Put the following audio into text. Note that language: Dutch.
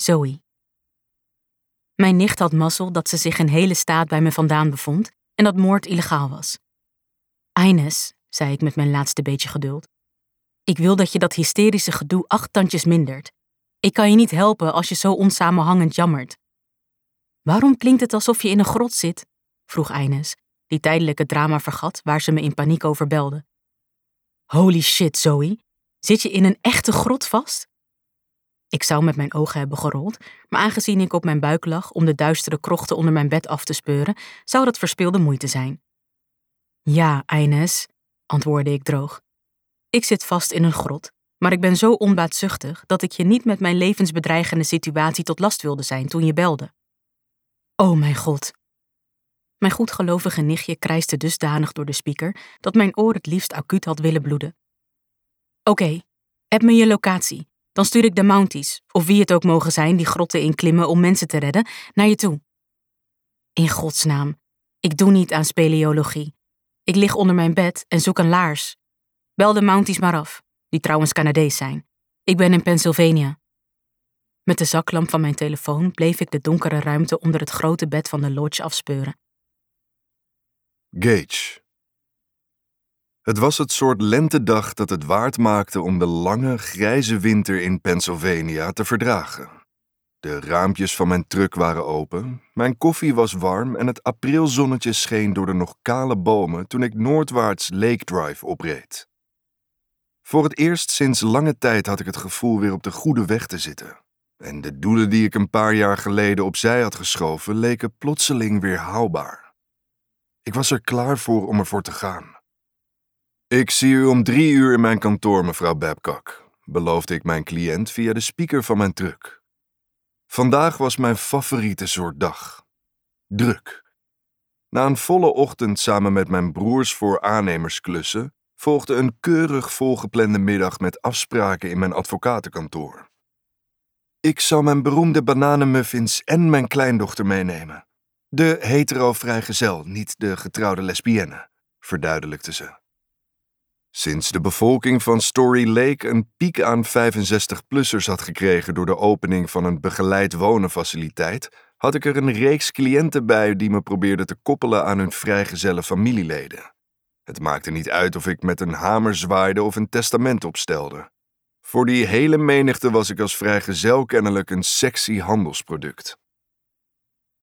Zoe. Mijn nicht had mazzel dat ze zich in hele staat bij me vandaan bevond en dat moord illegaal was. Ines, zei ik met mijn laatste beetje geduld, ik wil dat je dat hysterische gedoe 8 tandjes mindert. Ik kan je niet helpen als je zo onsamenhangend jammert. Waarom klinkt het alsof je in een grot zit? Vroeg Ines, die tijdelijk het drama vergat waar ze me in paniek over belde. Holy shit, Zoe. Zit je in een echte grot vast? Ik zou met mijn ogen hebben gerold, maar aangezien ik op mijn buik lag om de duistere krochten onder mijn bed af te speuren, zou dat verspilde moeite zijn. Ja, Ines, antwoordde ik droog. Ik zit vast in een grot, maar ik ben zo onbaatzuchtig dat ik je niet met mijn levensbedreigende situatie tot last wilde zijn toen je belde. Oh mijn god. Mijn goedgelovige nichtje krijste dusdanig door de speaker dat mijn oor het liefst acuut had willen bloeden. Oké, heb me je locatie. Dan stuur ik de Mounties, of wie het ook mogen zijn die grotten inklimmen om mensen te redden, naar je toe. In godsnaam, ik doe niet aan speleologie. Ik lig onder mijn bed en zoek een laars. Bel de Mounties maar af, die trouwens Canadees zijn. Ik ben in Pennsylvania. Met de zaklamp van mijn telefoon bleef ik de donkere ruimte onder het grote bed van de lodge afspeuren. Gage. Het was het soort lentedag dat het waard maakte om de lange, grijze winter in Pennsylvania te verdragen. De raampjes van mijn truck waren open, mijn koffie was warm en het aprilzonnetje scheen door de nog kale bomen toen ik noordwaarts Lake Drive opreed. Voor het eerst sinds lange tijd had ik het gevoel weer op de goede weg te zitten. En de doelen die ik een paar jaar geleden opzij had geschoven leken plotseling weer haalbaar. Ik was er klaar voor om ervoor te gaan. Ik zie u om 3 uur in mijn kantoor, mevrouw Babcock, beloofde ik mijn cliënt via de speaker van mijn truck. Vandaag was mijn favoriete soort dag. Druk. Na een volle ochtend samen met mijn broers voor aannemersklussen volgde een keurig volgeplande middag met afspraken in mijn advocatenkantoor. Ik zal mijn beroemde bananenmuffins en mijn kleindochter meenemen. De hetero-vrijgezel, niet de getrouwde lesbienne, verduidelijkte ze. Sinds de bevolking van Story Lake een piek aan 65-plussers had gekregen door de opening van een begeleid wonenfaciliteit, had ik er een reeks cliënten bij die me probeerden te koppelen aan hun vrijgezelle familieleden. Het maakte niet uit of ik met een hamer zwaaide of een testament opstelde. Voor die hele menigte was ik als vrijgezel kennelijk een sexy handelsproduct.